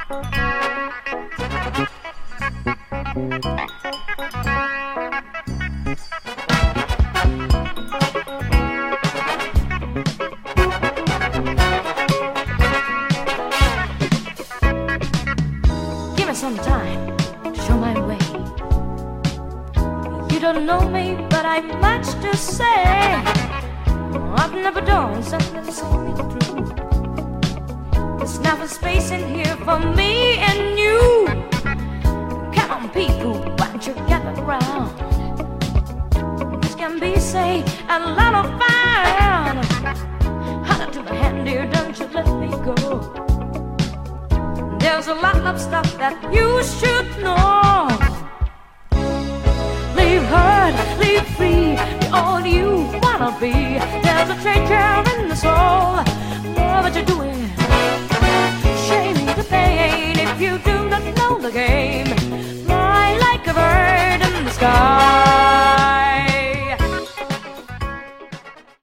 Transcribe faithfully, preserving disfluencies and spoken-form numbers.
Give me some time to show my way. You don't know me, but I've much to say. I've never done something to see me through. There's never space in here for me and you. Come on, people, why don't you gather round? This can be, say, a lot of fun. Holler to the hand, dear, don't you let me go. There's a lot of stuff that you should know. Leave hurt, leave free, be all you wanna be. There's a treasure in the soul. Love what you're doing.